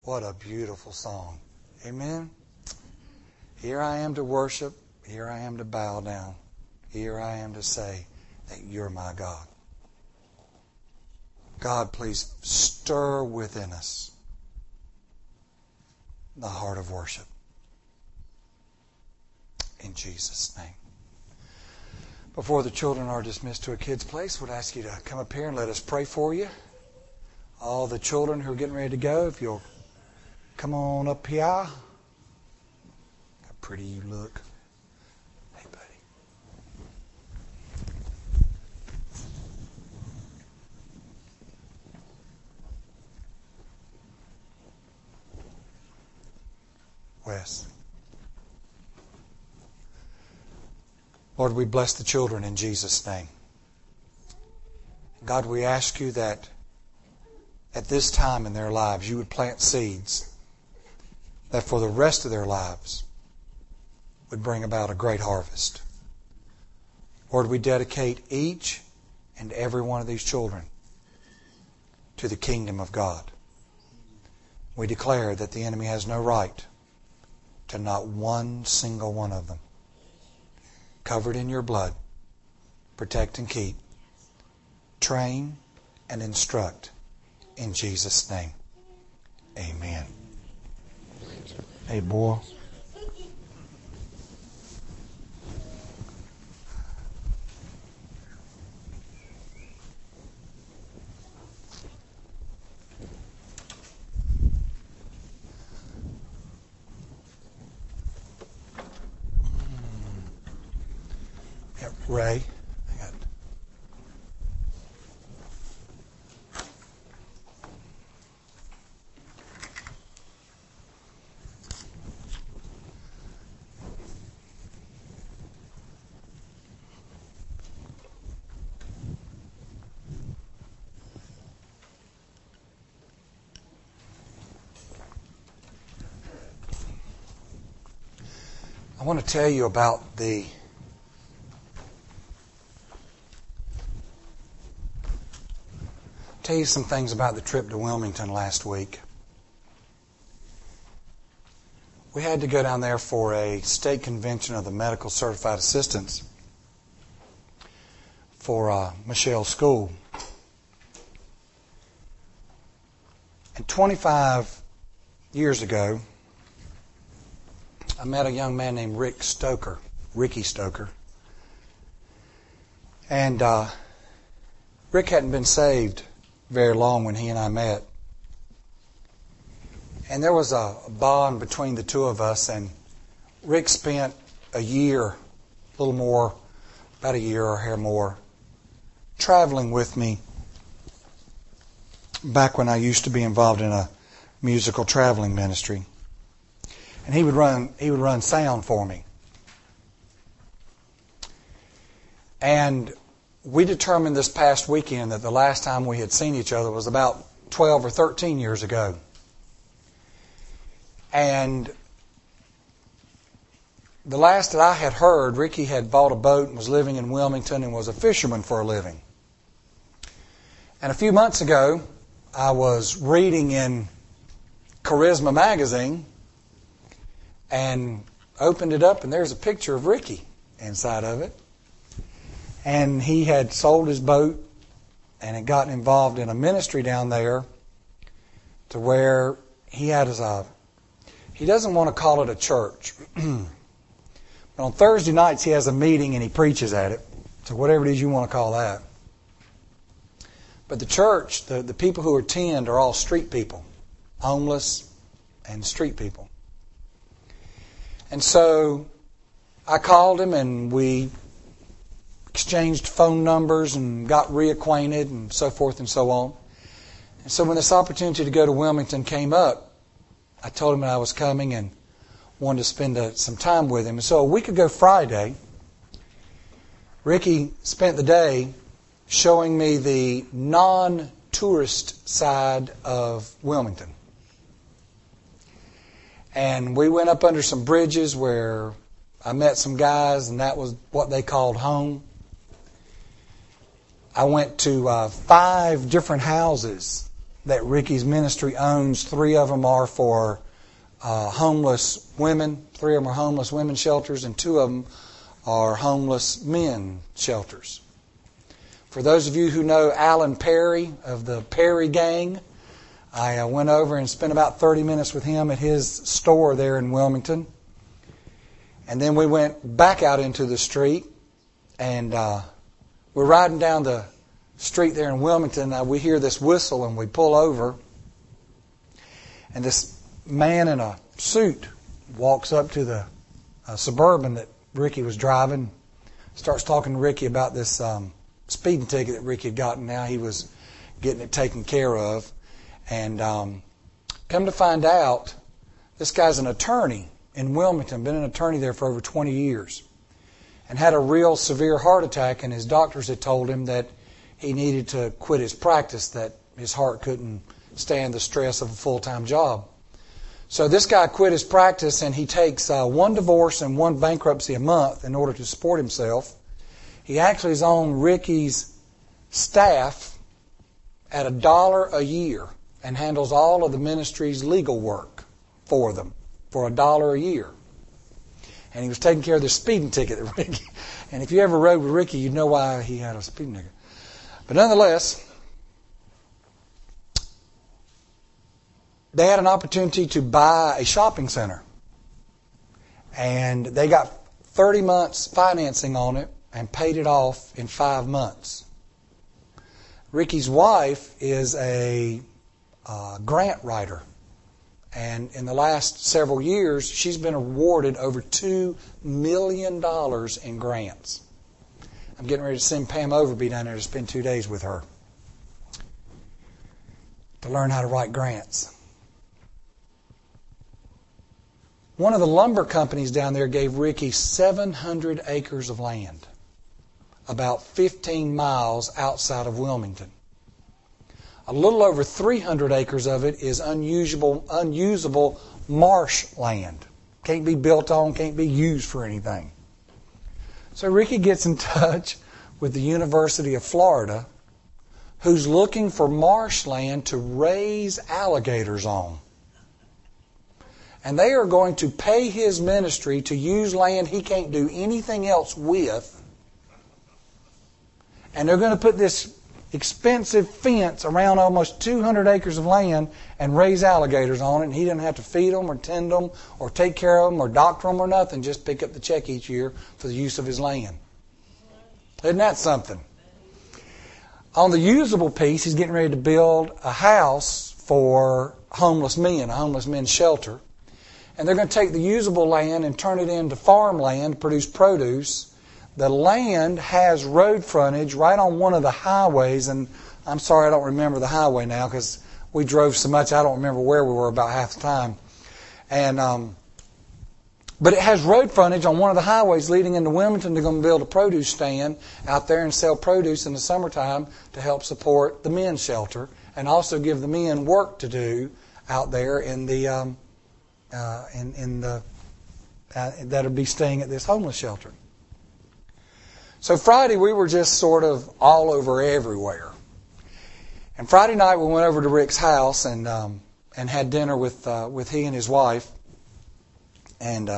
What a beautiful song. Amen. Here I am to worship. Here I am to bow down. Here I am to say that you're my God. God, please stir within us the heart of worship. In Jesus' name. Before the children are dismissed to a kid's place, would ask you to come up here and let us pray for you. All the children who are getting ready to go, if you'll come on up here. How pretty you look. Hey, buddy. Wes. Lord, we bless the children in Jesus' name. God, we ask you that at this time in their lives you would plant seeds that for the rest of their lives would bring about a great harvest. Lord, we dedicate each and every one of these children to the kingdom of God. We declare that the enemy has no right to not one single one of them. Covered in your blood, protect and keep, train and instruct in Jesus' name. Amen. Hey, boy. Ray. I want to tell you about tell you some things about the trip to Wilmington last week. We had to go down there for a state convention of the medical certified assistants for Michelle's school. And 25 years ago, I met a young man named Ricky Stoker. And Rick hadn't been saved very long when he and I met. And there was a bond between the two of us, and Rick spent a year, a little more, about a year or hair more, traveling with me back when I used to be involved in a musical traveling ministry. And he would run sound for me. And we determined this past weekend that the last time we had seen each other was about 12 or 13 years ago. And the last that I had heard, Ricky had bought a boat and was living in Wilmington and was a fisherman for a living. And a few months ago, I was reading in Charisma magazine and opened it up, and there's a picture of Ricky inside of it. And he had sold his boat and had gotten involved in a ministry down there to where he had he doesn't want to call it a church. But on Thursday nights he has a meeting and he preaches at it. So whatever it is you want to call that. But the church, the people who attend are all street people, homeless and street people. And so I called him and we exchanged phone numbers and got reacquainted and so forth and so on. And so when this opportunity to go to Wilmington came up, I told him that I was coming and wanted to spend some time with him. And so a week ago Friday, Ricky spent the day showing me the non-tourist side of Wilmington. And we went up under some bridges where I met some guys, and that was what they called home. I went to 5 different houses that Ricky's ministry owns. 3 of them are for homeless women. 3 of them are homeless women shelters, and 2 of them are homeless men shelters. For those of you who know Alan Perry of the Perry Gang, I went over and spent about 30 minutes with him at his store there in Wilmington. And then we went back out into the street, and we're riding down the street there in Wilmington. We hear this whistle, and we pull over. And this man in a suit walks up to the Suburban that Ricky was driving, starts talking to Ricky about this speeding ticket that Ricky had gotten. Now he was getting it taken care of. And come to find out, this guy's an attorney in Wilmington, been an attorney there for over 20 years, and had a real severe heart attack, and his doctors had told him that he needed to quit his practice, that his heart couldn't stand the stress of a full-time job. So this guy quit his practice, and he takes 1 divorce and 1 bankruptcy a month in order to support himself. He actually is on Ricky's staff at $1 a year and handles all of the ministry's legal work for them for $1 a year. And he was taking care of the speeding ticket that Ricky. And if you ever rode with Ricky, you'd know why he had a speeding ticket. But nonetheless, they had an opportunity to buy a shopping center. And they got 30 months financing on it and paid it off in 5 months. Ricky's wife is a grant writer. And in the last several years, she's been awarded over $2 million in grants. I'm getting ready to send Pam Overby down there to spend 2 days with her to learn how to write grants. One of the lumber companies down there gave Ricky 700 acres of land, about 15 miles outside of Wilmington. A little over 300 acres of it is unusable marsh land. Can't be built on, can't be used for anything. So Ricky gets in touch with the University of Florida, who's looking for marshland to raise alligators on. And they are going to pay his ministry to use land he can't do anything else with. And they're going to put this expensive fence around almost 200 acres of land and raise alligators on it, and he doesn't have to feed them or tend them or take care of them or doctor them or nothing, just pick up the check each year for the use of his land. Isn't that something? On the usable piece, he's getting ready to build a house for homeless men, a homeless men's shelter. And they're going to take the usable land and turn it into farmland to produce produce. The land has road frontage right on one of the highways, and I'm sorry I don't remember the highway now because we drove so much I don't remember where we were about half the time. And but it has road frontage on one of the highways leading into Wilmington. They're going to build a produce stand out there and sell produce in the summertime to help support the men's shelter and also give the men work to do out there in the that'll be staying at this homeless shelter. So Friday we were just sort of all over everywhere. And Friday night we went over to Rick's house and had dinner with he and his wife. And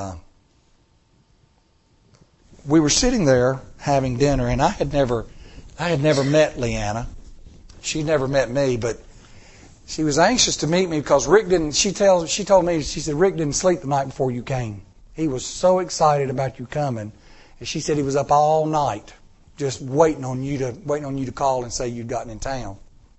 we were sitting there having dinner, and I had never met Leanna. She'd never met me, but she was anxious to meet me because Rick didn't. She told me, she said, Rick didn't sleep the night before you came. He was so excited about you coming. And she said he was up all night just waiting on you to call and say you'd gotten in town.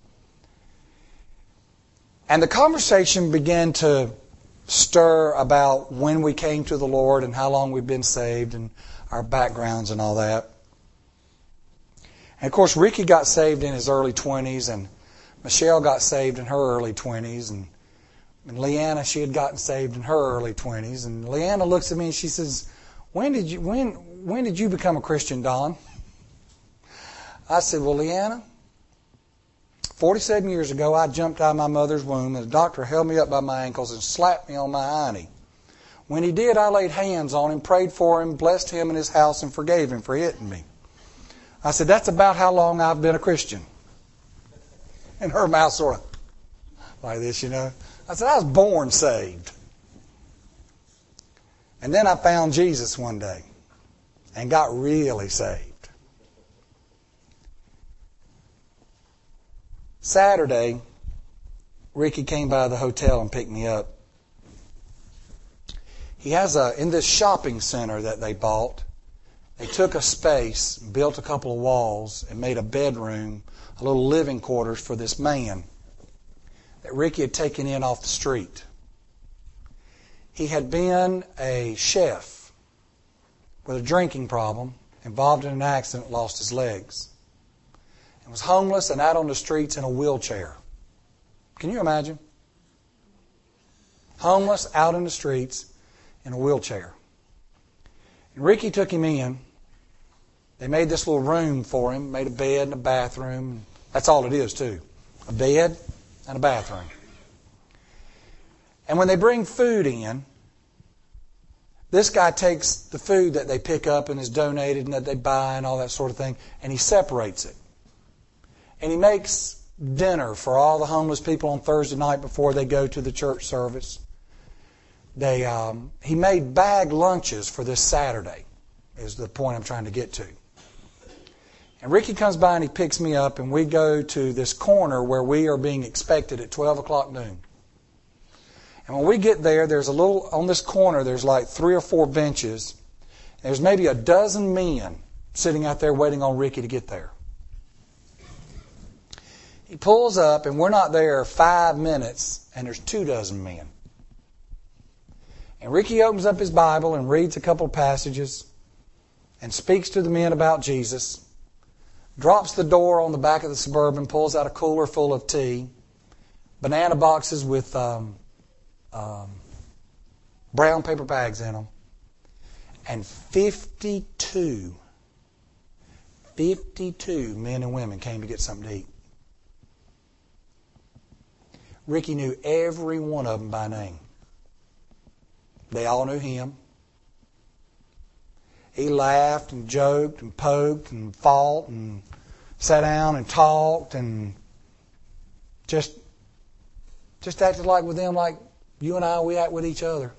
And the conversation began to stir about when we came to the Lord and how long we've been saved and our backgrounds and all that. And of course, Ricky got saved in his early 20s, and Michelle got saved in her early 20s, and Leanna, she had gotten saved in her early 20s. And Leanna looks at me and she says, When did you become a Christian, Don? I said, well, Leanna, 47 years ago, I jumped out of my mother's womb, and the doctor held me up by my ankles and slapped me on my hiney. When he did, I laid hands on him, prayed for him, blessed him and his house, and forgave him for hitting me. I said, that's about how long I've been a Christian. And her mouth sort of like this, I said, I was born saved. And then I found Jesus one day and got really saved. Saturday, Ricky came by the hotel and picked me up. He has in this shopping center that they bought, they took a space, built a couple of walls, and made a bedroom, a little living quarters for this man that Ricky had taken in off the street. He had been a chef with a drinking problem, involved in an accident, lost his legs, and was homeless and out on the streets in a wheelchair. Can you imagine? Homeless, out in the streets, in a wheelchair. And Ricky took him in. They made this little room for him, made a bed and a bathroom. That's all it is, too. A bed and a bathroom. And when they bring food in, this guy takes the food that they pick up and is donated and that they buy and all that sort of thing, and he separates it. And he makes dinner for all the homeless people on Thursday night before they go to the church service. He made bag lunches for this Saturday, is the point I'm trying to get to. And Ricky comes by and he picks me up, and we go to this corner where we are being expected at 12 o'clock noon. And when we get there, there's on this corner, there's like 3 or 4 benches. There's maybe a dozen men sitting out there waiting on Ricky to get there. He pulls up, and we're not there 5 minutes, and there's 24 men. And Ricky opens up his Bible and reads a couple of passages and speaks to the men about Jesus, drops the door on the back of the Suburban, pulls out a cooler full of tea, banana boxes with brown paper bags in them, and 52 men and women came to get something to eat. Ricky knew every one of them by name. They all knew him. He laughed and joked and poked and fought and sat down and talked and just acted like with them like you and I, we act with each other.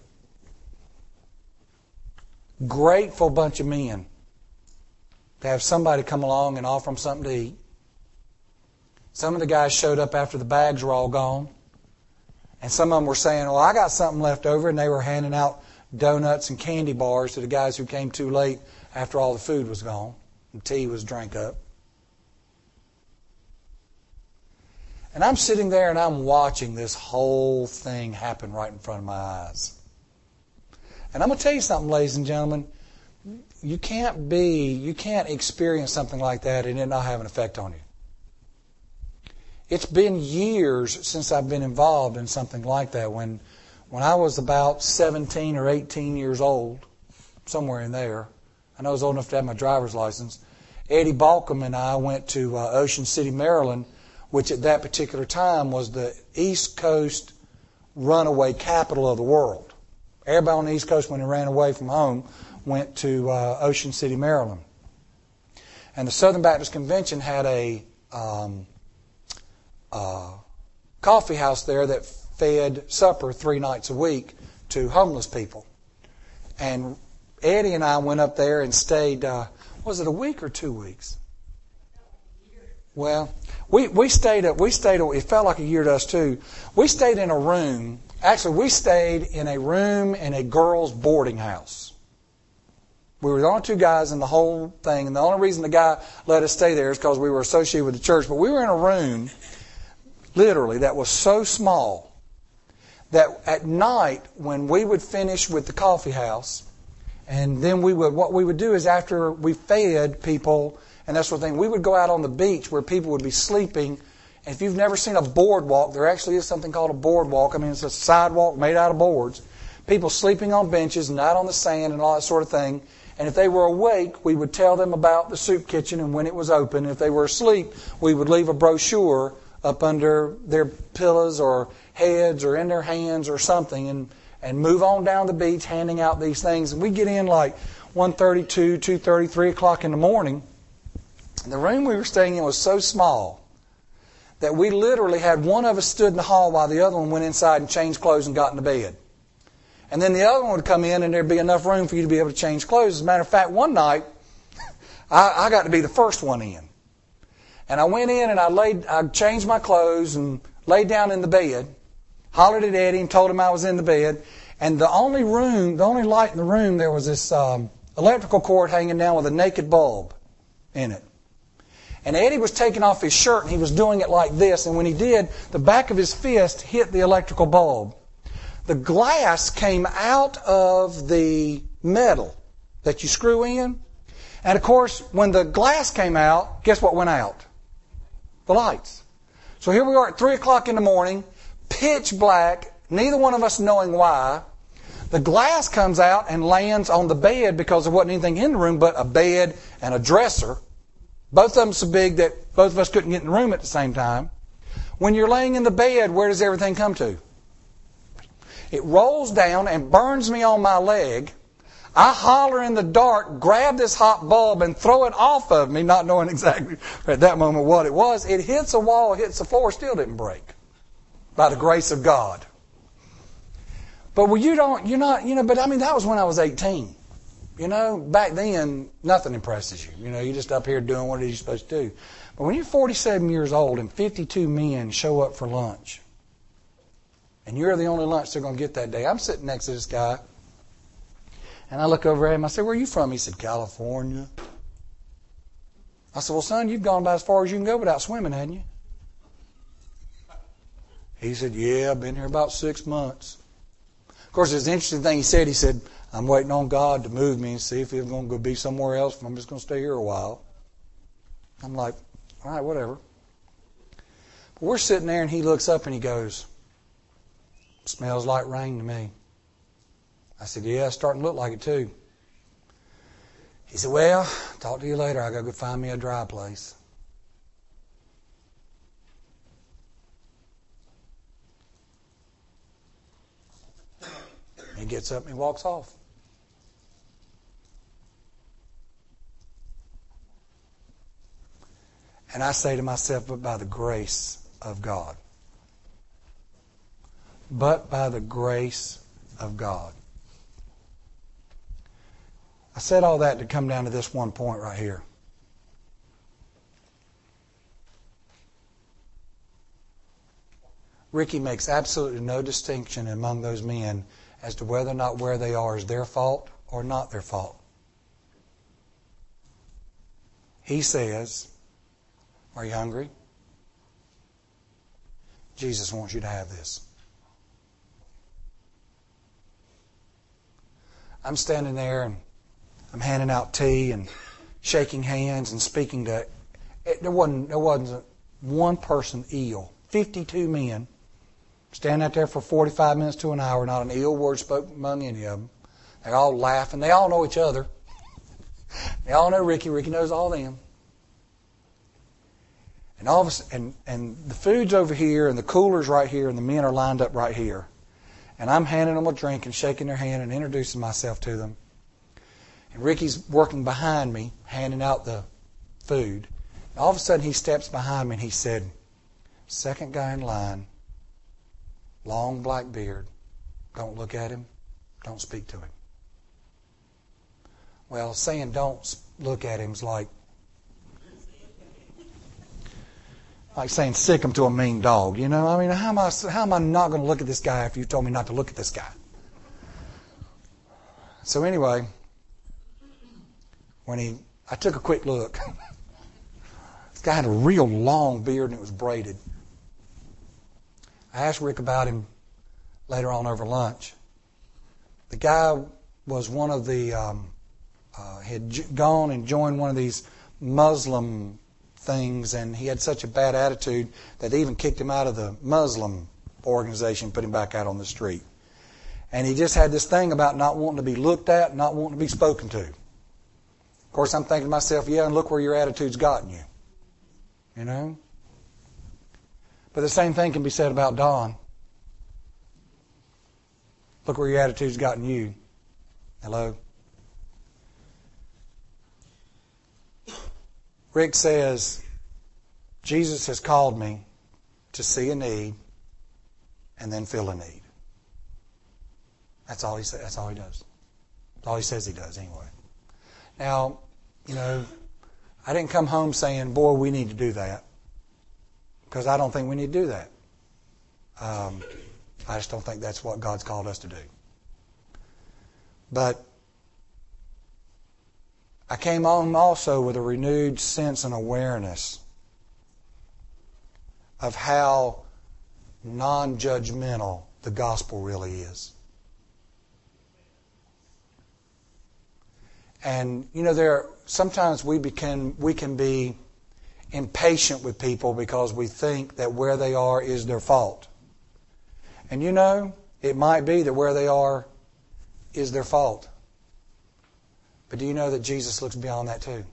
Grateful bunch of men to have somebody come along and offer them something to eat. Some of the guys showed up after the bags were all gone. And some of them were saying, well, I got something left over. And they were handing out donuts and candy bars to the guys who came too late after all the food was gone and tea was drank up. And I'm sitting there and I'm watching this whole thing happen right in front of my eyes. And I'm going to tell you something, ladies and gentlemen. You can't experience something like that and it not have an effect on you. It's been years since I've been involved in something like that. When I was about 17 or 18 years old, somewhere in there, I know I was old enough to have my driver's license, Eddie Balcom and I went to Ocean City, Maryland, which at that particular time was the East Coast runaway capital of the world. Everybody on the East Coast, when they ran away from home, went to Ocean City, Maryland. And the Southern Baptist Convention had a coffee house there that fed supper 3 nights a week to homeless people. And Eddie and I went up there and stayed, was it a week or 2 weeks? Well, we stayed, it felt like a year to us too. We stayed in a room, actually we stayed in a room in a girls' boarding house. We were the only 2 guys in the whole thing, and the only reason the guy let us stay there is because we were associated with the church. But we were in a room, literally, that was so small that at night when we would finish with the coffee house, and then what we would do is after we fed people and that sort of thing, we would go out on the beach where people would be sleeping. And if you've never seen a boardwalk, there actually is something called a boardwalk. I mean, it's a sidewalk made out of boards. People sleeping on benches, not on the sand and all that sort of thing. And if they were awake, we would tell them about the soup kitchen and when it was open. If they were asleep, we would leave a brochure up under their pillows or heads or in their hands or something and move on down the beach handing out these things. And we get in like 1:30, 2:30, 3 o'clock in the morning. And the room we were staying in was so small that we literally had one of us stood in the hall while the other one went inside and changed clothes and got into bed. And then the other one would come in and there'd be enough room for you to be able to change clothes. As a matter of fact, one night, I got to be the first one in. And I went in and I changed my clothes and laid down in the bed, hollered at Eddie and told him I was in the bed. And the only light in the room, there was this electrical cord hanging down with a naked bulb in it. And Eddie was taking off his shirt and he was doing it like this. And when he did, the back of his fist hit the electrical bulb. The glass came out of the metal that you screw in. And of course, when the glass came out, guess what went out? The lights. So here we are at 3 o'clock in the morning, pitch black, neither one of us knowing why. The glass comes out and lands on the bed because there wasn't anything in the room but a bed and a dresser. Both of them so big that both of us couldn't get in the room at the same time. When you're laying in the bed, where does everything come to? It rolls down and burns me on my leg. I holler in the dark, grab this hot bulb and throw it off of me, not knowing exactly at that moment what it was. It hits a wall, hits the floor, still didn't break. By the grace of God. But but I mean, that was when I was 18. Back then, nothing impresses you. You're just up here doing what it is you're supposed to do. But when you're 47 years old and 52 men show up for lunch, and you're the only lunch they're going to get that day, I'm sitting next to this guy, and I look over at him. I said, "Where are you from?" He said, "California." I said, "Well, son, you've gone about as far as you can go without swimming, hadn't you?" He said, "Yeah, I've been here about 6 months." Of course, there's an interesting thing he said. He said, "I'm waiting on God to move me and see if He's going to go be somewhere else. If I'm just going to stay here a while." I'm like, "All right, whatever." But we're sitting there, and he looks up and he goes, "Smells like rain to me." I said, "Yeah, it's starting to look like it too." He said, "Well, talk to you later. I got to go find me a dry place." He gets up and he walks off. And I say to myself, but by the grace of God. But by the grace of God. I said all that to come down to this one point right here. Ricky makes absolutely no distinction among those men as to whether or not where they are is their fault or not their fault. He says, "Are you hungry? Jesus wants you to have this." I'm standing there and I'm handing out tea and shaking hands and speaking to... There wasn't one person ill. 52 men. Standing out there for 45 minutes to an hour, not an ill word spoken among any of them. They all laugh, and they all know each other. They all know Ricky. Ricky knows all of them. And all of us, and the food's over here, and the cooler's right here, and the men are lined up right here. And I'm handing them a drink and shaking their hand and introducing myself to them. And Ricky's working behind me, handing out the food. And all of a sudden, he steps behind me and he said, "Second guy in line. Long black beard. Don't look at him. Don't speak to him." Well, saying don't look at him is like saying sick him to a mean dog. I mean, how am I not going to look at this guy after you told me not to look at this guy? So anyway, I took a quick look. This guy had a real long beard and it was braided. I asked Rick about him later on over lunch. The guy was one of the, had gone and joined one of these Muslim things, and he had such a bad attitude that they even kicked him out of the Muslim organization, put him back out on the street. And he just had this thing about not wanting to be looked at, not wanting to be spoken to. Of course, I'm thinking to myself, yeah, and look where your attitude's gotten you. But the same thing can be said about Don. Look where your attitude's gotten you. Hello? Rick says, Jesus has called me to see a need and then fill a need. That's all he says. That's all he does. That's all he says he does anyway. Now, I didn't come home saying, boy, we need to do that. Because I don't think we need to do that. I just don't think that's what God's called us to do. But I came home also with a renewed sense and awareness of how non-judgmental the gospel really is. And sometimes we can be impatient with people because we think that where they are is their fault. And it might be that where they are is their fault. But do you know that Jesus looks beyond that too?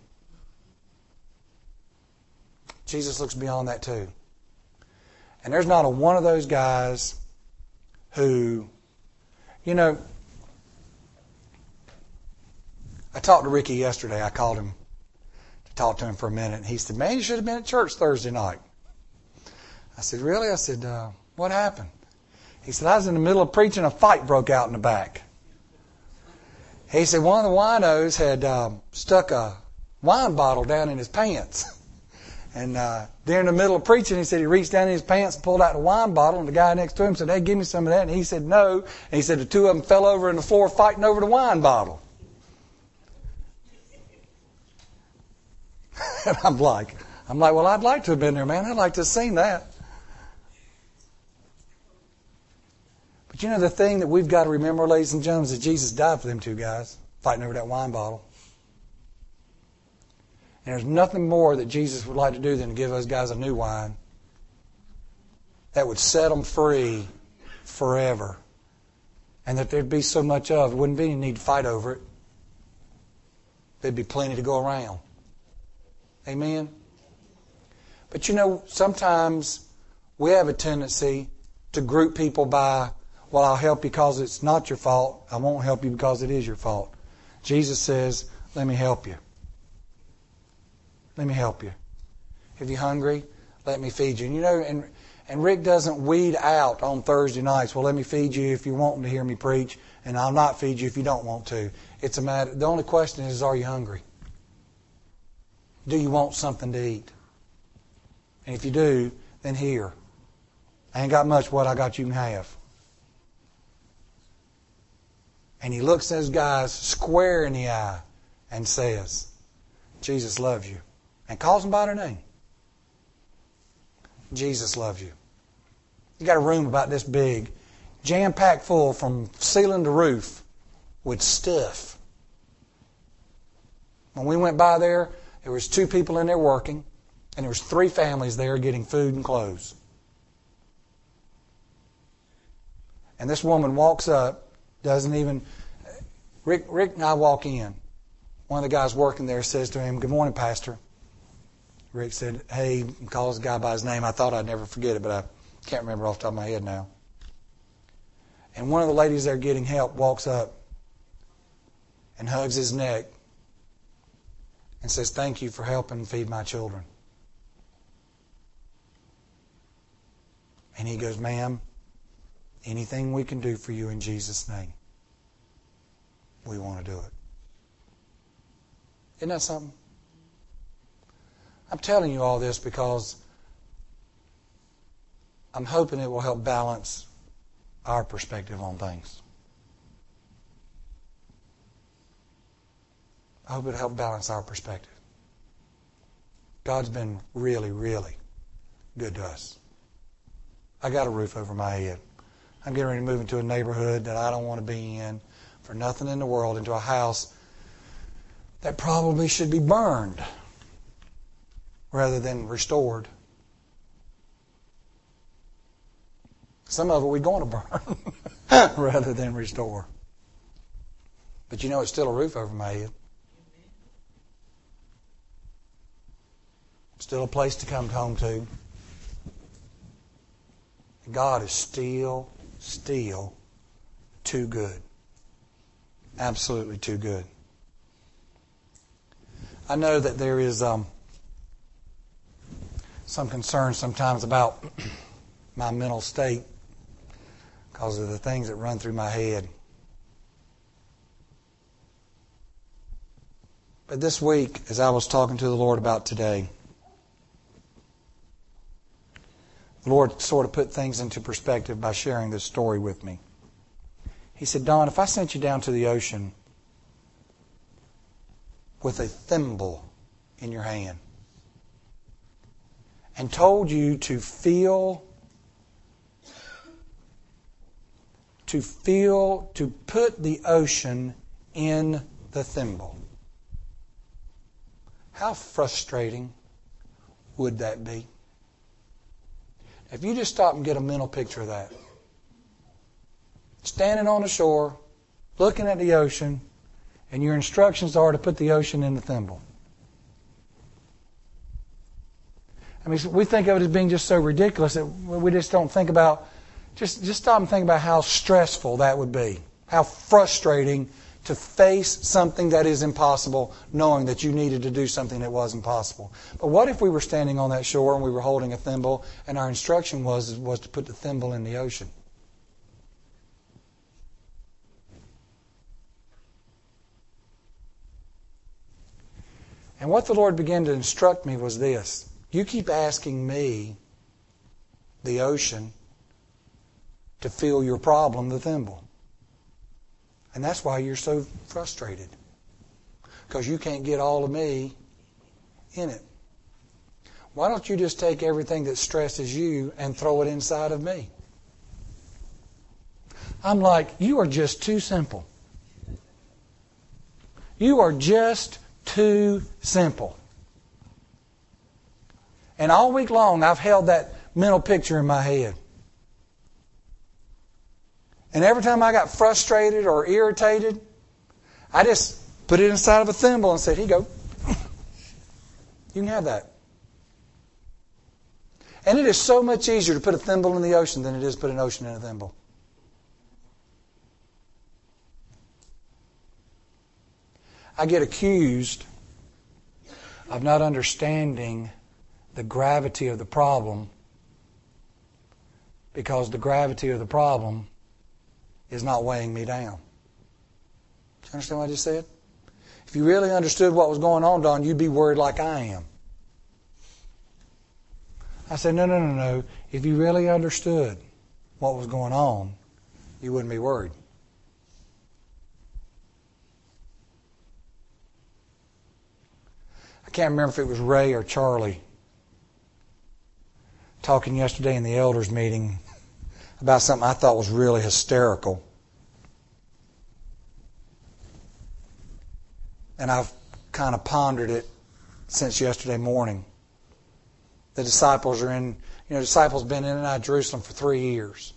Jesus looks beyond that too. And there's not a one of those guys who, I talked to Ricky yesterday. I called him to talk to him for a minute. And he said, man, you should have been at church Thursday night. I said, really? I said, what happened? He said, I was in the middle of preaching. A fight broke out in the back. He said, one of the winos had stuck a wine bottle down in his pants. And during the middle of preaching, he said he reached down in his pants and pulled out the wine bottle. And the guy next to him said, hey, give me some of that. And he said, no. And he said the two of them fell over on the floor fighting over the wine bottle. And I'm like, well, I'd like to have been there, man. I'd like to have seen that. But the thing that we've got to remember, ladies and gentlemen, is that Jesus died for them two guys fighting over that wine bottle. And there's nothing more that Jesus would like to do than to give those guys a new wine that would set them free forever. And that there'd be so much of it. Wouldn't be any need to fight over it. There'd be plenty to go around. Amen? But sometimes we have a tendency to group people by, well, I'll help you because it's not your fault. I won't help you because it is your fault. Jesus says, let me help you. Let me help you. If you're hungry, let me feed you. And Rick doesn't weed out on Thursday nights, well, let me feed you if you're wanting to hear me preach, and I'll not feed you if you don't want to. It's a matter, the only question is, are you hungry? Do you want something to eat? And if you do, then here. I ain't got much. What I got you can have. And he looks those guys square in the eye and says, Jesus loves you. And calls them by their name. Jesus loves you. You got a room about this big, jam-packed full from ceiling to roof with stuff. When we went by there was 2 people in there working, and there was 3 families there getting food and clothes. And this woman walks up, doesn't even... Rick and I walk in. One of the guys working there says to him, good morning, Pastor. Rick said, hey, calls the guy by his name. I thought I'd never forget it, but I can't remember off the top of my head now. And one of the ladies there getting help walks up and hugs his neck and says, thank you for helping feed my children. And he goes, ma'am, anything we can do for you in Jesus' name, we want to do it. Isn't that something? I'm telling you all this because I'm hoping it will help balance our perspective on things. I hope it'll help balance our perspective. God's been really, really good to us. I got a roof over my head. I'm getting ready to move into a neighborhood that I don't want to be in for nothing in the world, into a house that probably should be burned rather than restored. Some of it we're going to burn rather than restore. But it's still a roof over my head. Still a place to come home to. God is still too good. Absolutely too good. I know that there is some concern sometimes about my mental state because of the things that run through my head. But this week, as I was talking to the Lord about today, the Lord sort of put things into perspective by sharing this story with me. He said, Don, if I sent you down to the ocean with a thimble in your hand and told you to put the ocean in the thimble, how frustrating would that be? If you just stop and get a mental picture of that. Standing on the shore, looking at the ocean, and your instructions are to put the ocean in the thimble. I mean, we think of it as being just so ridiculous that we just don't think about, just stop and think about how stressful that would be. How frustrating to face something that is impossible, knowing that you needed to do something that was impossible. But what if we were standing on that shore and we were holding a thimble and our instruction was to put the thimble in the ocean? And what the Lord began to instruct me was this. You keep asking me, the ocean, to fill your problem, the thimble. And that's why you're so frustrated. Because you can't get all of me in it. Why don't you just take everything that stresses you and throw it inside of me? I'm like, you are just too simple. You are just too simple. And all week long, I've held that mental picture in my head. And every time I got frustrated or irritated, I just put it inside of a thimble and said, here you go. You can have that. And it is so much easier to put a thimble in the ocean than it is to put an ocean in a thimble. I get accused of not understanding the gravity of the problem because the gravity of the problem is not weighing me down. Do you understand what I just said? If you really understood what was going on, Don, you'd be worried like I am. I said, no. If you really understood what was going on, you wouldn't be worried. I can't remember if it was Ray or Charlie talking yesterday in the elders meeting about something I thought was really hysterical. And I've kind of pondered it since yesterday morning. The disciples are disciples have been in and out of Jerusalem for 3 years.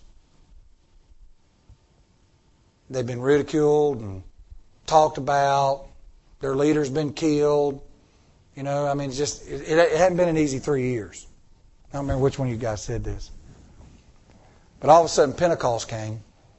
They've been ridiculed and talked about. Their leader's been killed. It hadn't been an easy 3 years. I don't remember which one of you guys said this. But all of a sudden Pentecost came.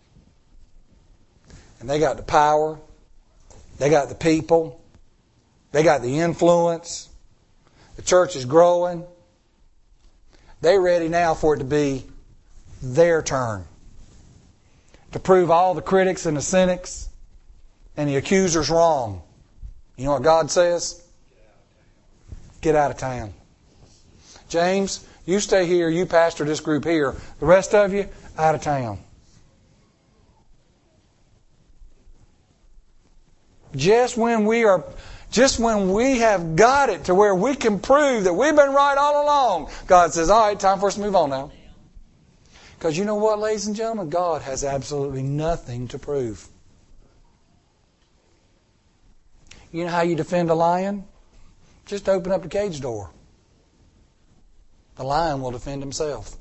And they got the power. They got the people. They got the influence. The church is growing. They're ready now for it to be their turn. To prove all the critics and the cynics and the accusers wrong. You know what God says? Get out of town. James, you stay here, you pastor this group here. The rest of you, out of town. Just when we have got it to where we can prove that we've been right all along, God says, all right, time for us to move on now. Because you know what, ladies and gentlemen? God has absolutely nothing to prove. You know how you defend a lion? Just open up the cage door. The lion will defend himself.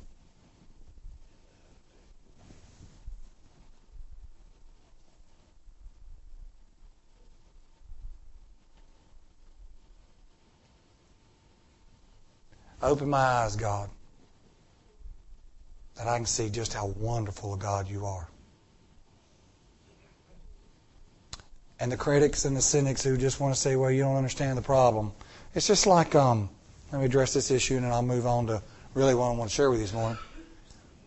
Open my eyes, God, that I can see just how wonderful a God you are. And the critics and the cynics who just want to say, well, you don't understand the problem. It's just like, let me address this issue and then I'll move on to really what I want to share with you this morning.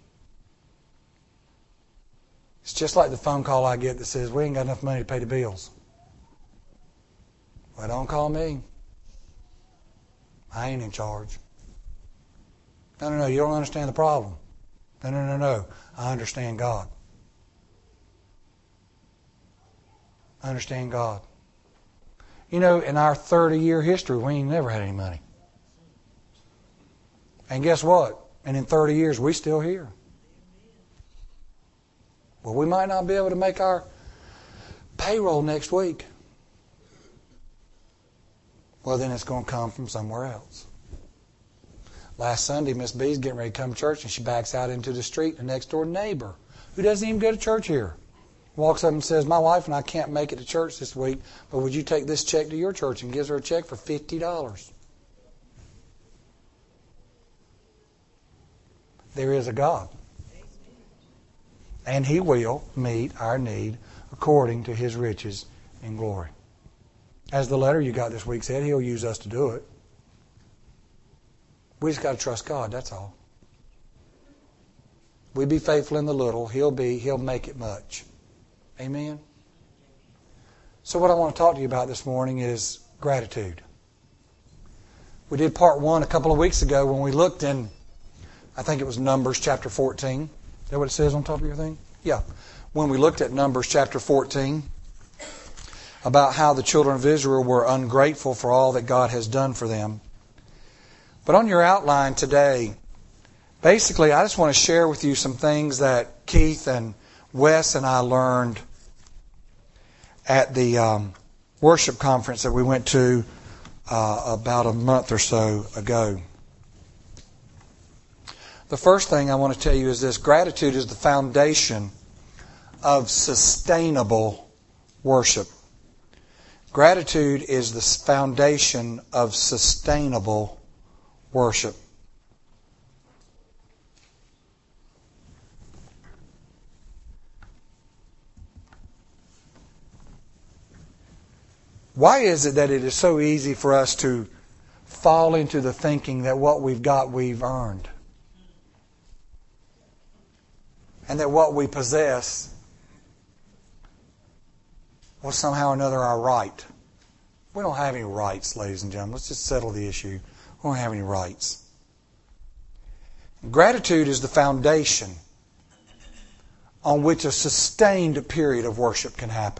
just like the phone call I get that says, we ain't got enough money to pay the bills. Well, don't call me. I ain't in charge. No, you don't understand the problem. No. I understand God. I understand God. You know, in our 30-year history, we ain't never had any money. And guess what? And in 30 years, we still here. Well, we might not be able to make our payroll next week. Well, then it's going to come from somewhere else. Last Sunday, Miss B's getting ready to come to church, and she backs out into the street. The next door neighbor, who doesn't even go to church here, walks up and says, my wife and I can't make it to church this week, but would you take this check to your church? And gives her a check for $50. There is a God. And He will meet our need according to His riches and glory. As the letter you got this week said, He'll use us to do it. We just got to trust God, that's all. We be faithful in the little, He'll make it much. Amen? So what I want to talk to you about this morning is gratitude. We did part 1 a couple of weeks ago when we looked in, I think it was Numbers chapter 14. Is that what it says on top of your thing? Yeah. When we looked at Numbers chapter 14, about how the children of Israel were ungrateful for all that God has done for them. But on your outline today, basically I just want to share with you some things that Keith and Wes and I learned at the worship conference that we went to about a month or so ago. The first thing I want to tell you is this: gratitude is the foundation of sustainable worship. Gratitude is the foundation of sustainable worship. Why is it that it is so easy for us to fall into the thinking that what we've got, we've earned? And that what we possess was somehow or another our right. We don't have any rights, ladies and gentlemen. Let's just settle the issue. We don't have any rights. Gratitude is the foundation on which a sustained period of worship can happen.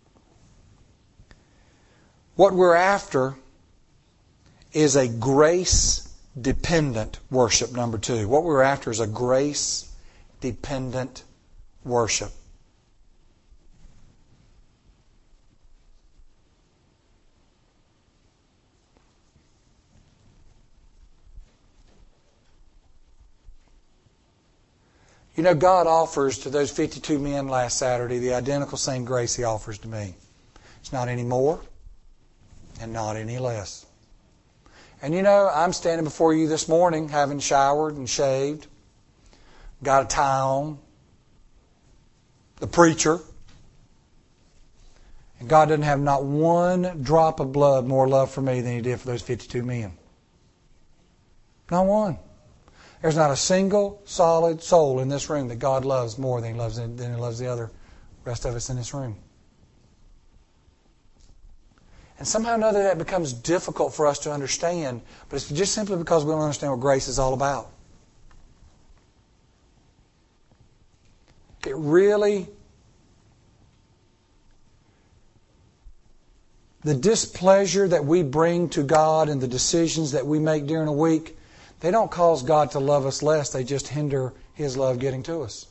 What we're after is a grace-dependent worship, number 2. What we're after is a grace-dependent worship. You know, God offers to those 52 men last Saturday the identical same grace He offers to me. It's not any more and not any less. And you know, I'm standing before you this morning having showered and shaved, got a tie on, the preacher, and God doesn't have not one drop of blood more love for me than He did for those 52 men. Not one. There's not a single solid soul in this room that God loves more than He loves the other rest of us in this room. And somehow or another that becomes difficult for us to understand, but it's just simply because we don't understand what grace is all about. It really, the displeasure that we bring to God and the decisions that we make during a week, they don't cause God to love us less. They just hinder His love getting to us.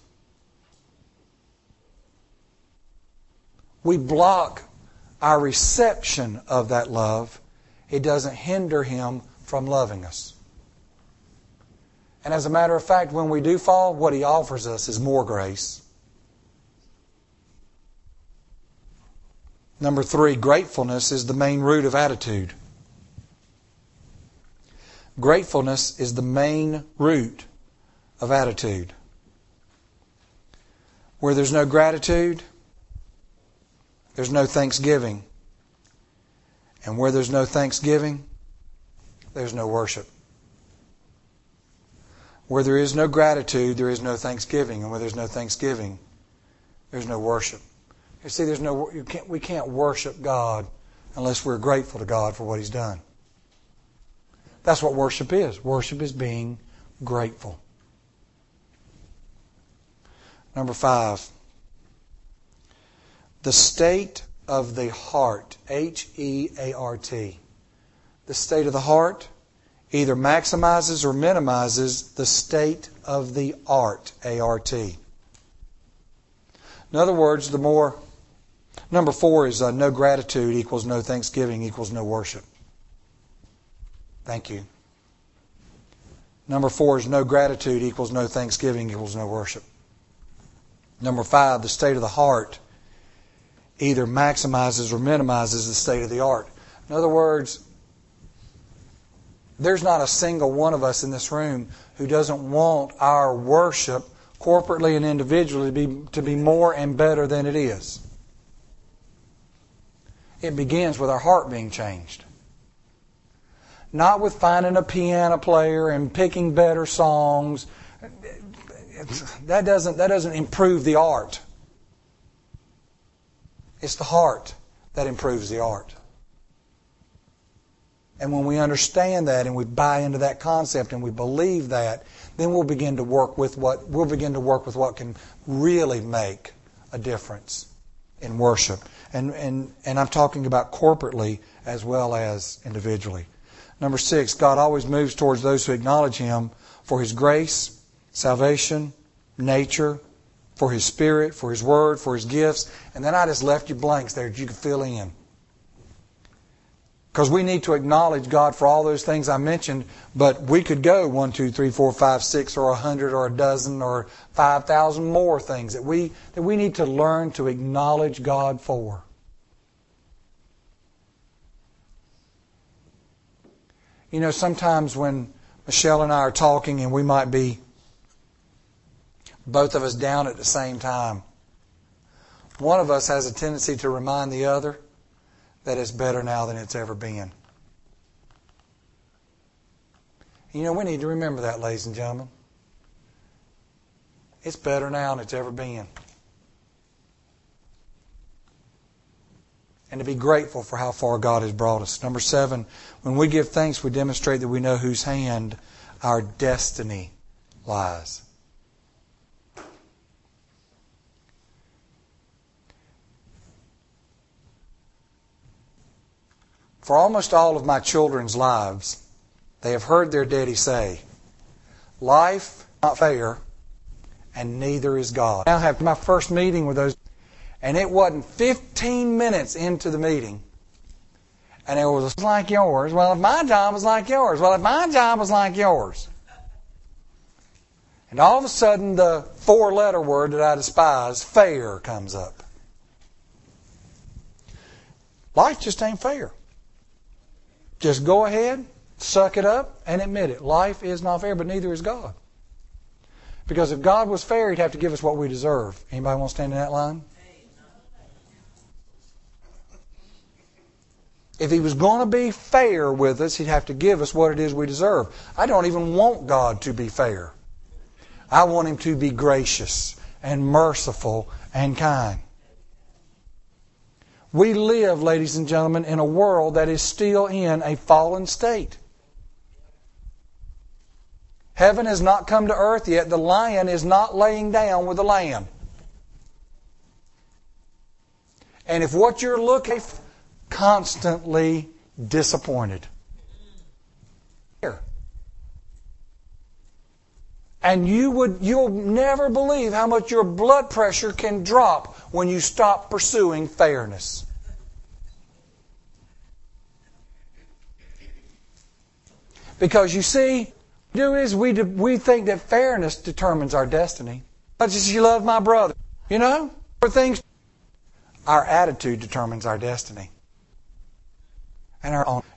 We block our reception of that love. It doesn't hinder Him from loving us. And as a matter of fact, when we do fall, what He offers us is more grace. Number 3, gratefulness is the main root of attitude. Gratefulness is the main root of attitude. Where there's no gratitude, there's no thanksgiving. And where there's no thanksgiving, there's no worship. Where there is no gratitude, there is no thanksgiving. And where there's no thanksgiving, there's no worship. You see, we can't worship God unless we're grateful to God for what He's done. That's what worship is. Worship is being grateful. Number 5. The state of the heart. H-E-A-R-T. The state of the heart either maximizes or minimizes the state of the art. A-R-T. In other words, number 4 is no gratitude equals no thanksgiving equals no worship. Thank you. Number 4 is no gratitude equals no thanksgiving equals no worship. Number 5, the state of the heart either maximizes or minimizes the state of the art. In other words, there's not a single one of us in this room who doesn't want our worship, corporately and individually, to be more and better than it is. It begins with our heart being changed. Not with finding a piano player and picking better songs. That doesn't improve the art. It's the heart that improves the art. And when we understand that and we buy into that concept and we believe that, then we'll begin to work with what can really make a difference in worship. And I'm talking about corporately as well as individually. Number 6, God always moves towards those who acknowledge Him for His grace, salvation, nature, for His Spirit, for His Word, for His gifts. And then I just left you blanks there that you could fill in. Because we need to acknowledge God for all those things I mentioned, but we could go 1, 2, 3, 4, 5, 6, or 100, or a dozen, or 5,000 more things that we need to learn to acknowledge God for. You know, sometimes when Michelle and I are talking and we might be both of us down at the same time, one of us has a tendency to remind the other that it's better now than it's ever been. You know, we need to remember that, ladies and gentlemen. It's better now than it's ever been. And to be grateful for how far God has brought us. Number 7, when we give thanks, we demonstrate that we know whose hand our destiny lies. For almost all of my children's lives, they have heard their daddy say, life is not fair, and neither is God. I have my first meeting with those, and it wasn't 15 minutes into the meeting, and it was like yours. Well, if my job was like yours. Well, if my job was like yours. And all of a sudden, the 4-letter word that I despise, fair, comes up. Life just ain't fair. Just go ahead, suck it up, and admit it. Life is not fair, but neither is God. Because if God was fair, He'd have to give us what we deserve. Anybody want to stand in that line? If He was going to be fair with us, He'd have to give us what it is we deserve. I don't even want God to be fair. I want Him to be gracious and merciful and kind. We live, ladies and gentlemen, in a world that is still in a fallen state. Heaven has not come to earth yet. The lion is not laying down with the lamb. And if what you're looking for, constantly disappointed. And you'll never believe how much your blood pressure can drop when you stop pursuing fairness. Because you see, we think that fairness determines our destiny. Much as you love my brother, you know, for things, our attitude determines our destiny. And our own.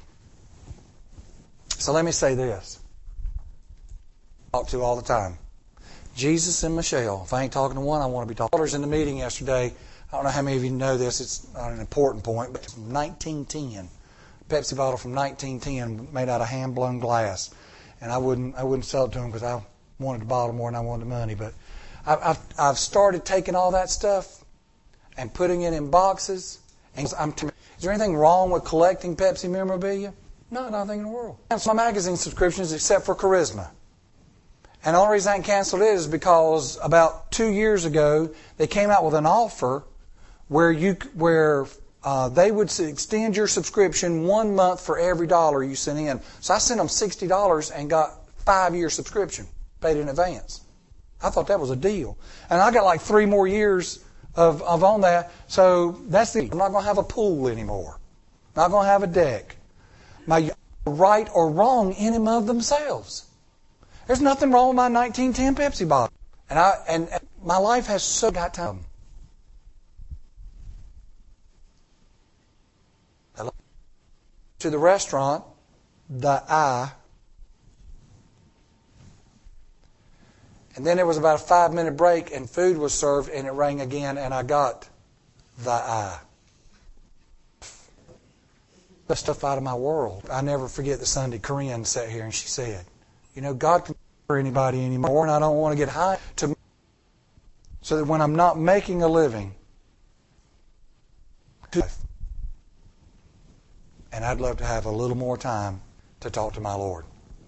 So let me say this. I talk to all the time. Jesus and Michelle. If I ain't talking to one, I want to be talking. I was in the meeting yesterday. I don't know how many of you know this. It's not an important point, but 1910. Pepsi bottle from 1910 made out of hand-blown glass. And I wouldn't sell it to them because I wanted the bottle more than I wanted the money. But I've started taking all that stuff and putting it in boxes. And is there anything wrong with collecting Pepsi memorabilia? No, nothing in the world. I cancel my magazine subscriptions except for Charisma. And the only reason I canceled it is because about 2 years ago, they came out with an offer where they would extend your subscription 1 month for every dollar you sent in. So I sent them $60 and got 5-year subscription, paid in advance. I thought that was a deal. And I got like 3 more years of on that. So that's I'm not going to have a pool anymore. Not going to have a deck. My right or wrong in and of themselves. There's nothing wrong with my 1910 Pepsi bottle. And my life has so got time. To the restaurant, and then there was about a 5-minute break and food was served and it rang again and I got the stuff out of my world. I never forget the Sunday Corinne sat here and she said, God can for anybody anymore and I don't want to get high so that when I'm not making a living, and I'd love to have a little more time to talk to my Lord.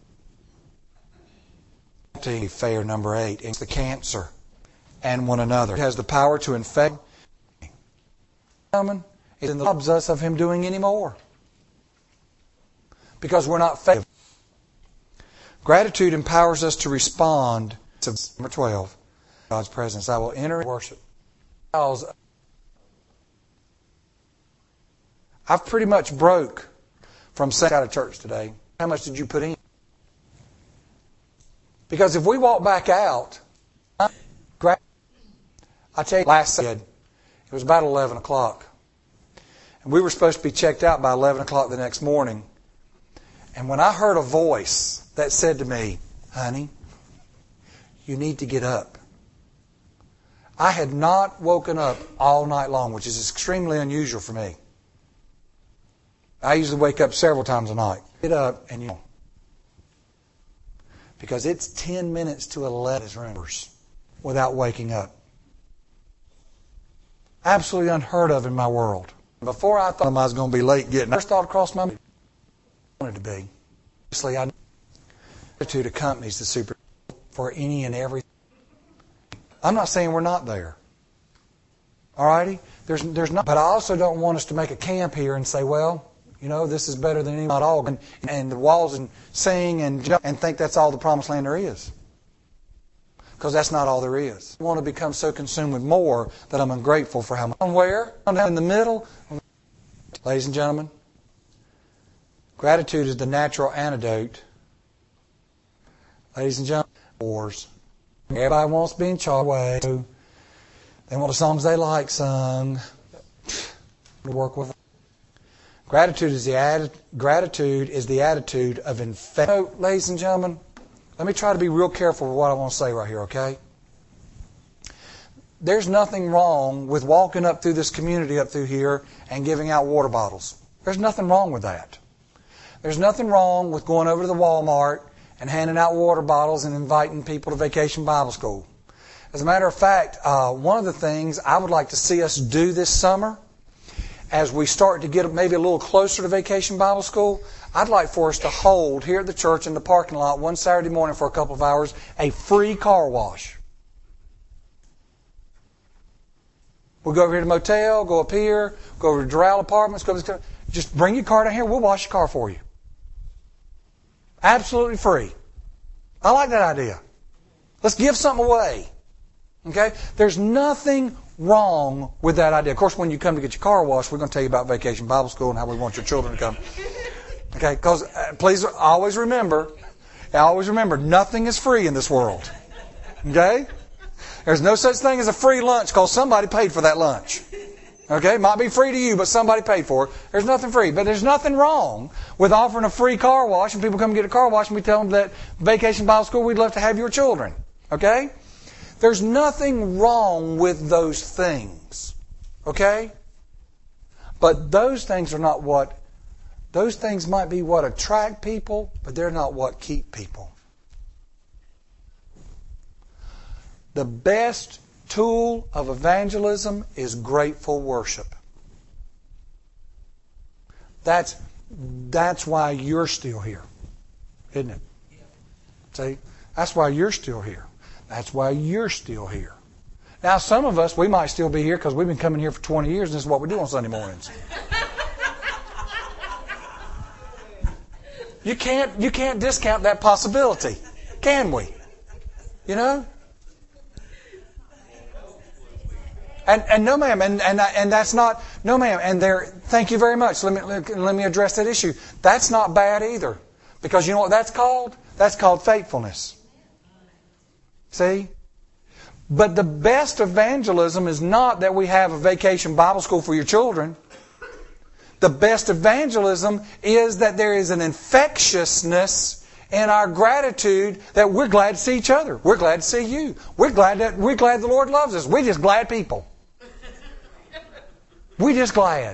Fair number 8. It's the cancer and one another. It has the power to infect. It robs us of Him doing any more. Because we're not faithful. Gratitude empowers us to respond to number 12. God's presence. I will enter and worship. I've pretty much broke from saying out of church today. How much did you put in? Because if we walk back out, I tell you, last Saturday, it was about 11 o'clock. And we were supposed to be checked out by 11 o'clock the next morning. And when I heard a voice that said to me, honey, you need to get up. I had not woken up all night long, which is extremely unusual for me. I usually wake up several times a night. Get up and because it's 10 minutes to 11 without waking up. Absolutely unheard of in my world. Before I thought I was going to be late getting, first thought across my mind, I wanted to be. Obviously, I know gratitude accompanies the super for any and every. I'm not saying we're not there. Alrighty? There's not, but I also don't want us to make a camp here and say, well, this is better than any, not all, and the walls and sing and jump and think that's all the promised land there is. Because that's not all there is. I want to become so consumed with more that I'm ungrateful for how much. Where? In the middle. Ladies and gentlemen, gratitude is the natural antidote. Ladies and gentlemen, wars. Everybody wants to be in charge. They want the songs they like sung. To work with. Gratitude is the attitude of infection. Ladies and gentlemen, let me try to be real careful with what I want to say right here, okay? There's nothing wrong with walking up through this community up through here and giving out water bottles. There's nothing wrong with that. There's nothing wrong with going over to the Walmart and handing out water bottles and inviting people to Vacation Bible School. As a matter of fact, one of the things I would like to see us do this summer, as we start to get maybe a little closer to Vacation Bible School, I'd like for us to hold here at the church in the parking lot one Saturday morning for a couple of hours a free car wash. We'll go over here to the motel, go up here, go over to Doral Apartments, just bring your car down here, we'll wash your car for you. Absolutely free. I like that idea. Let's give something away. Okay? There's nothing wrong with that idea. Of course, when you come to get your car washed, we're going to tell you about Vacation Bible School and how we want your children to come. Okay? Because please always remember, nothing is free in this world. Okay? There's no such thing as a free lunch because somebody paid for that lunch. Okay? It might be free to you, but somebody paid for it. There's nothing free. But there's nothing wrong with offering a free car wash and people come and get a car wash and we tell them that Vacation Bible School, we'd love to have your children. Okay? There's nothing wrong with those things. Okay? But those things are not what, those things might be what attract people, but they're not what keep people. The best tool of evangelism is grateful worship. That's why you're still here, isn't it? See? That's why you're still here. That's why you're still here. Now, some of us, we might still be here because we've been coming here for 20 years and this is what we do on Sunday mornings. You can't discount that possibility, can we? You know? And no, ma'am, and that's not, no, ma'am, and there, thank you very much. Let me address that issue. That's not bad either. Because you know what that's called? That's called faithfulness. See? But the best evangelism is not that we have a vacation Bible school for your children. The best evangelism is that there is an infectiousness in our gratitude that we're glad to see each other. We're glad to see you. We're glad the Lord loves us. We're just glad people. We're just glad.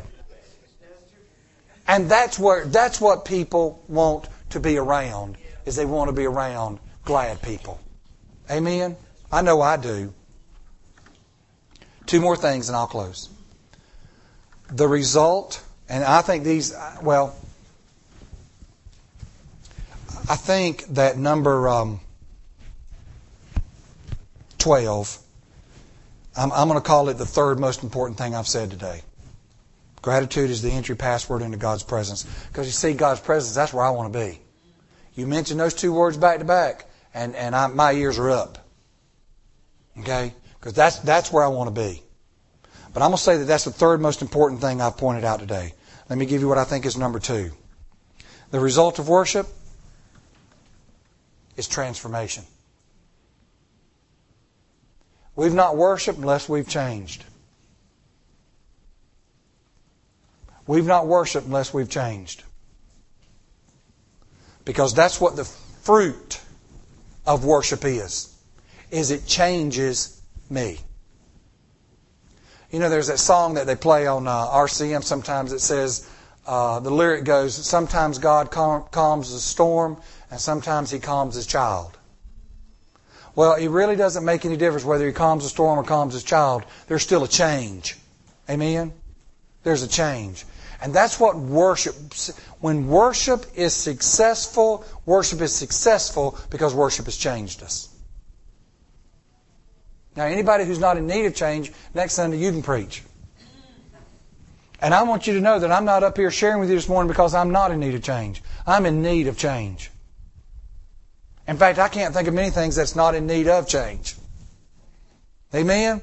And that's what people want to be around, is they want to be around glad people. Amen? I know I do. 2 more things and I'll close. The result, and I think these, well, I think that number 12, I'm going to call it the third most important thing I've said today. Gratitude is the entry password into God's presence. Because you see, God's presence, that's where I want to be. You mention those 2 words back to back, and my ears are up. Okay? Because that's where I want to be. But I'm going to say that that's the third most important thing I've pointed out today. Let me give you what I think is number 2. The result of worship is transformation. We've not worshiped unless we've changed. We've not worshiped unless we've changed. Because that's what the fruit of worship is it changes me. You know, there's that song that they play on RCM sometimes. It says, the lyric goes, sometimes God calms the storm and sometimes He calms His child. Well, it really doesn't make any difference whether He calms the storm or calms His child. There's still a change. Amen? There's a change. And that's what worship, when worship is successful because worship has changed us. Now, anybody who's not in need of change, next Sunday you can preach. And I want you to know that I'm not up here sharing with you this morning because I'm not in need of change. I'm in need of change. In fact, I can't think of many things that's not in need of change. Amen?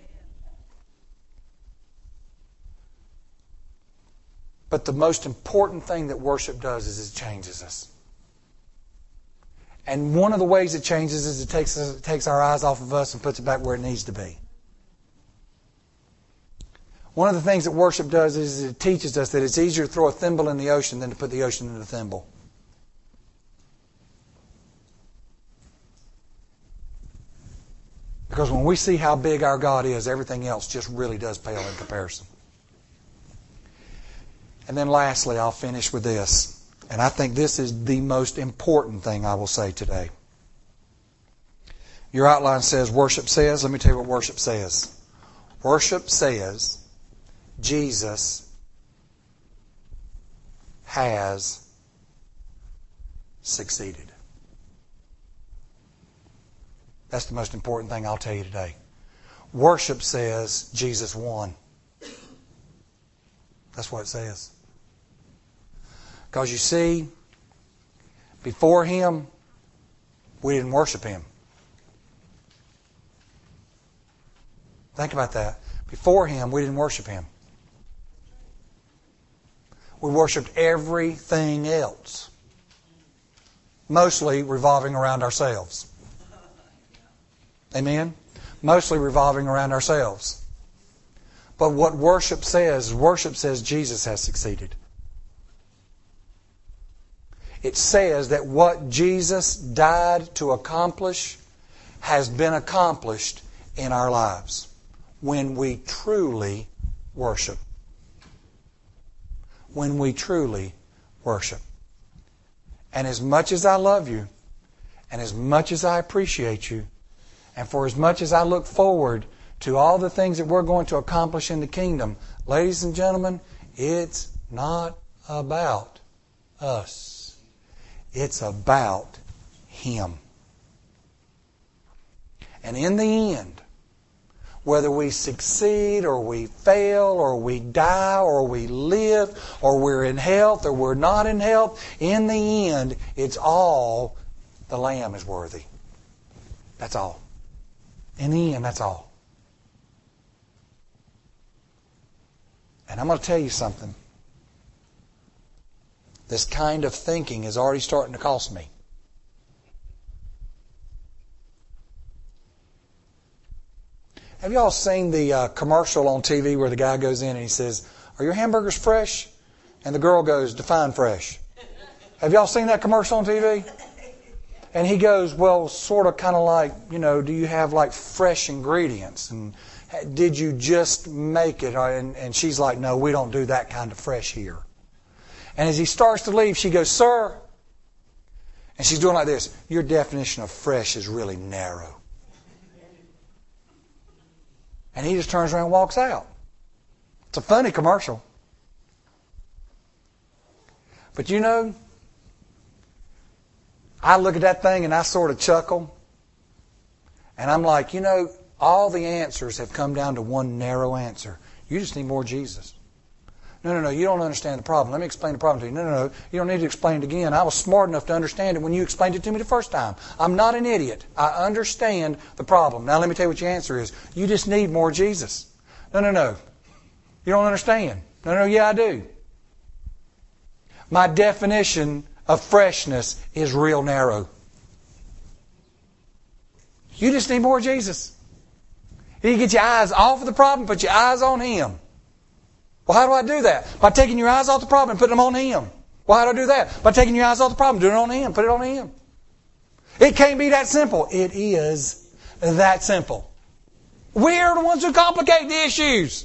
But the most important thing that worship does is it changes us. And one of the ways it changes is it takes our eyes off of us and puts it back where it needs to be. One of the things that worship does is it teaches us that it's easier to throw a thimble in the ocean than to put the ocean in a thimble. Because when we see how big our God is, everything else just really does pale in comparison. And then lastly, I'll finish with this. And I think this is the most important thing I will say today. Your outline says, worship says. Let me tell you what worship says. Worship says, Jesus has succeeded. That's the most important thing I'll tell you today. Worship says, Jesus won. That's what it says. Because you see, before Him, we didn't worship Him. Think about that. Before Him, we didn't worship Him. We worshiped everything else. Mostly revolving around ourselves. Amen? Mostly revolving around ourselves. But what worship says Jesus has succeeded. It says that what Jesus died to accomplish has been accomplished in our lives when we truly worship. When we truly worship. And as much as I love you, and as much as I appreciate you, And for as much as I look forward to all the things that we're going to accomplish in the kingdom, ladies and gentlemen, it's not about us. It's about Him. And in the end, whether we succeed or we fail or we die or we live or we're in health or we're not in health, in the end, it's all the Lamb is worthy. That's all. In the end, that's all. And I'm going to tell you something. This kind of thinking is already starting to cost me. Have you all seen the commercial on TV where the guy goes in and he says, "Are your hamburgers fresh?" And the girl goes, "Define fresh." Have y'all seen that commercial on TV? And he goes, "Well, sort of kind of like, do you have like fresh ingredients? And did you just make it?" And she's like, "No, we don't do that kind of fresh here." And as he starts to leave, she goes, "Sir," and she's doing like this, "Your definition of fresh is really narrow." And he just turns around and walks out. It's a funny commercial. But I look at that thing and I sort of chuckle. And I'm like, all the answers have come down to one narrow answer. You just need more Jesus. No, you don't understand the problem. Let me explain the problem to you. No, you don't need to explain it again. I was smart enough to understand it when you explained it to me the first time. I'm not an idiot. I understand the problem. Now let me tell you what your answer is. You just need more Jesus. No. You don't understand. No, yeah, I do. My definition of freshness is real narrow. You just need more Jesus. You get your eyes off of the problem, put your eyes on Him. Well, how do I do that? By taking your eyes off the problem and putting them on Him. Well, how do I do that? By taking your eyes off the problem, doing it on Him, put it on Him. It can't be that simple. It is that simple. We're the ones who complicate the issues.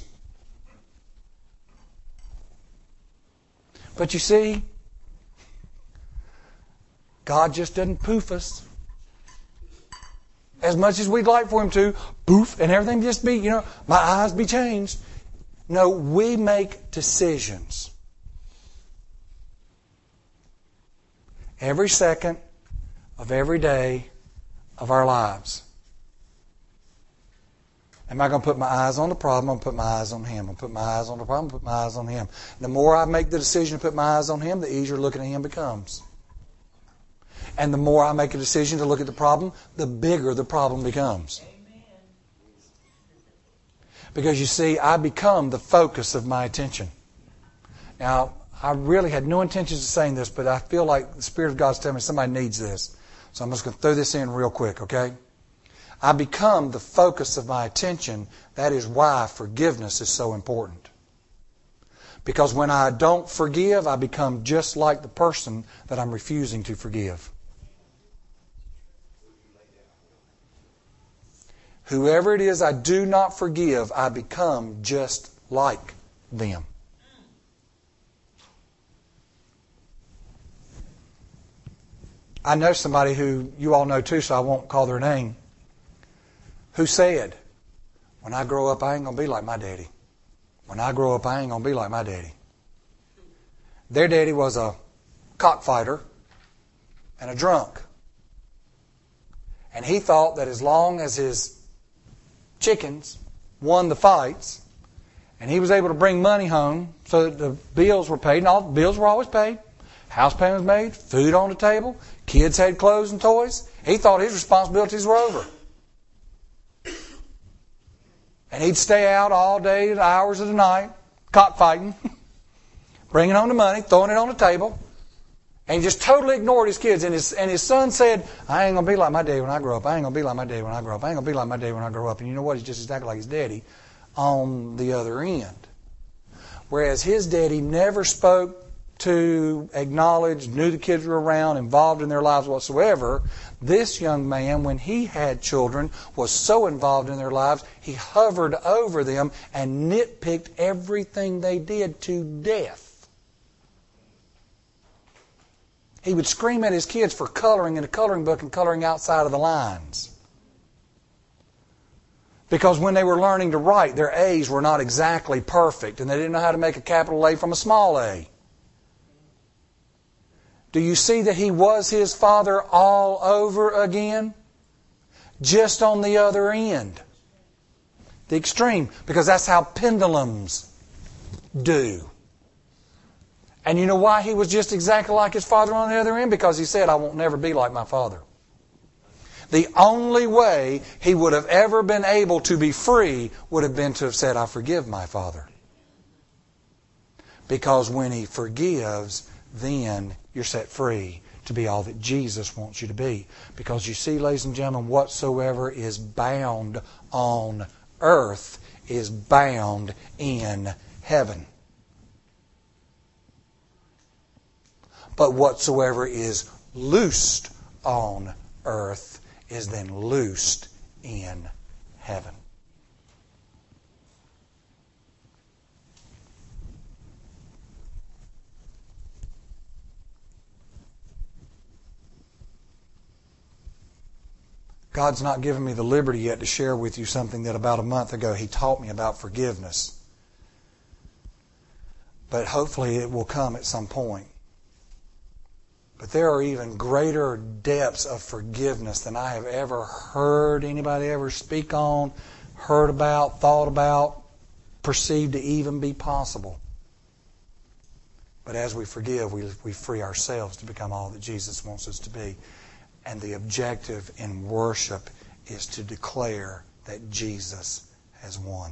But you see, God just doesn't poof us. As much as we'd like for Him to, poof, and everything just be, my eyes be changed. No, we make decisions. Every second of every day of our lives. Am I going to put my eyes on the problem? I'm going to put my eyes on Him. I'm going to put my eyes on the problem. Put my eyes on Him. The more I make the decision to put my eyes on Him, the easier looking at Him becomes. And the more I make a decision to look at the problem, the bigger the problem becomes. Because you see, I become the focus of my attention. Now, I really had no intentions of saying this, but I feel like the Spirit of God's telling me somebody needs this. So I'm just going to throw this in real quick, okay? I become the focus of my attention. That is why forgiveness is so important. Because when I don't forgive, I become just like the person that I'm refusing to forgive. Whoever it is I do not forgive, I become just like them. I know somebody who you all know too, so I won't call their name, who said, "When I grow up, I ain't going to be like my daddy. When I grow up, I ain't going to be like my daddy." Their daddy was a cockfighter and a drunk. And he thought that as long as his chickens won the fights, and he was able to bring money home so that the bills were paid, and all the bills were always paid. House payment was made, food on the table, kids had clothes and toys. He thought his responsibilities were over. And he'd stay out all day, the hours of the night, cockfighting, bringing home the money, throwing it on the table, and he just totally ignored his kids. And his son said, "I ain't going to be like my daddy when I grow up. I ain't going to be like my daddy when I grow up. I ain't going to be like my daddy when I grow up." And you know what? He's just exactly like his daddy on the other end. Whereas his daddy never spoke to, acknowledged, knew the kids were around, involved in their lives whatsoever. This young man, when he had children, was so involved in their lives, he hovered over them and nitpicked everything they did to death. He would scream at his kids for coloring in a coloring book and coloring outside of the lines. Because when they were learning to write, their A's were not exactly perfect, and they didn't know how to make a capital A from a small a. Do you see that he was his father all over again? Just on the other end. The extreme. Because that's how pendulums do. And you know why he was just exactly like his father on the other end? Because he said, I won't never be like my father. The only way he would have ever been able to be free would have been to have said, I forgive my father. Because when he forgives, then you're set free to be all that Jesus wants you to be. Because you see, ladies and gentlemen, whatsoever is bound on earth is bound in heaven. But whatsoever is loosed on earth is then loosed in heaven. God's not given me the liberty yet to share with you something that about a month ago He taught me about forgiveness. But hopefully it will come at some point. But there are even greater depths of forgiveness than I have ever heard anybody ever speak on, heard about, thought about, perceived to even be possible. But as we forgive, we free ourselves to become all that Jesus wants us to be. And the objective in worship is to declare that Jesus has won.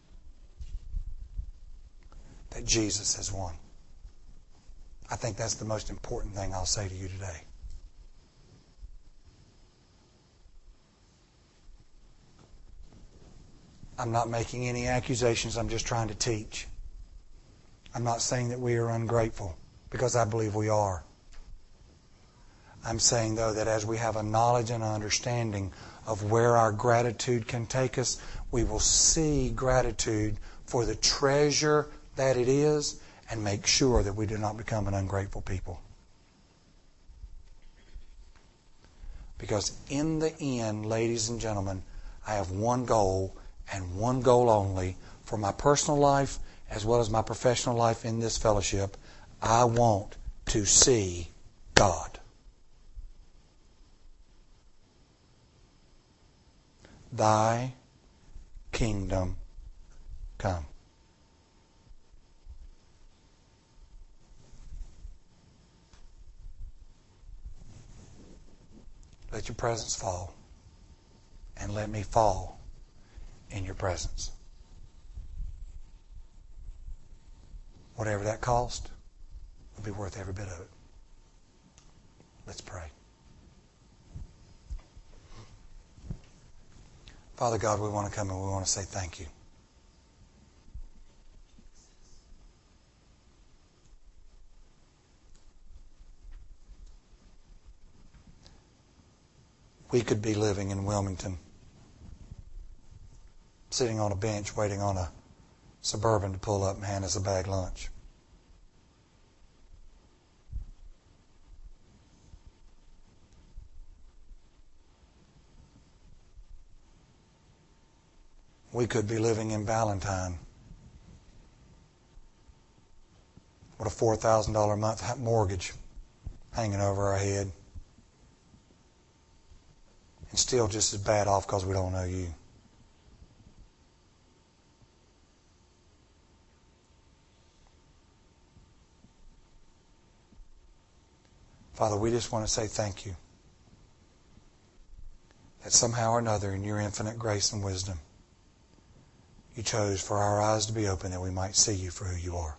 That Jesus has won. I think that's the most important thing I'll say to you today. I'm not making any accusations. I'm just trying to teach. I'm not saying that we are ungrateful, because I believe we are. I'm saying, though, that as we have a knowledge and an understanding of where our gratitude can take us, we will see gratitude for the treasure that it is and make sure that we do not become an ungrateful people. Because in the end, ladies and gentlemen, I have one goal and one goal only for my personal life as well as my professional life in this fellowship. I want to see God. Thy kingdom come. Let your presence fall, and let me fall in your presence. Whatever that cost, will be worth every bit of it. Let's pray. Father God, we want to come and we want to say thank you. We could be living in Wilmington, sitting on a bench waiting on a Suburban to pull up and hand us a bag lunch. We could be living in Ballantyne with a $4,000 a month mortgage hanging over our head, and still just as bad off because we don't know you. Father, we just want to say thank you that somehow or another in your infinite grace and wisdom, you chose for our eyes to be open that we might see you for who you are.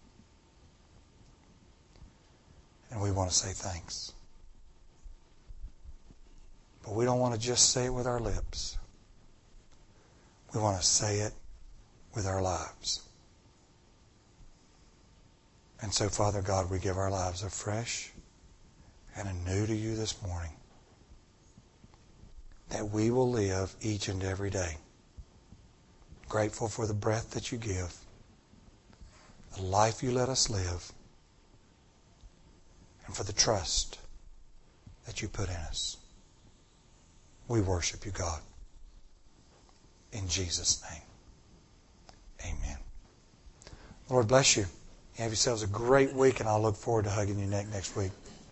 And we want to say thanks. But we don't want to just say it with our lips. We want to say it with our lives. And so, Father God, we give our lives afresh and anew to you this morning, that we will live each and every day grateful for the breath that you give, the life you let us live, and for the trust that you put in us. We worship you, God. in Jesus' name. Amen. Lord bless you. You have yourselves a great week, and I'll look forward to hugging your neck next week.